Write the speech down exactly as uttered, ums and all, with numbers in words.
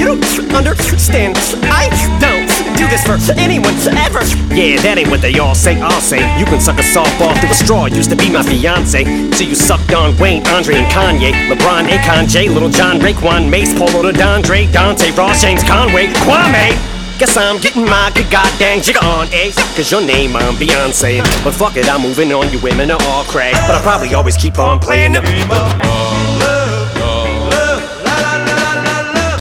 you understand? I don't do this for anyone ever. Yeah, that ain't what they all say. I'll say you can suck a softball through a straw. Used to be my fiance, so you sucked on Wayne, Andre, and Kanye, LeBron, Akon, Jay, Little John, Raekwon, Mace, Polo, DeAndre, Dante, Ross, James, Conway, Kwame. Guess I'm getting my good goddamn jigger on, eh? Cause your name I'm Beyonce. But fuck it, I'm moving on, you women are all crack. But I'll probably always keep on playing the game of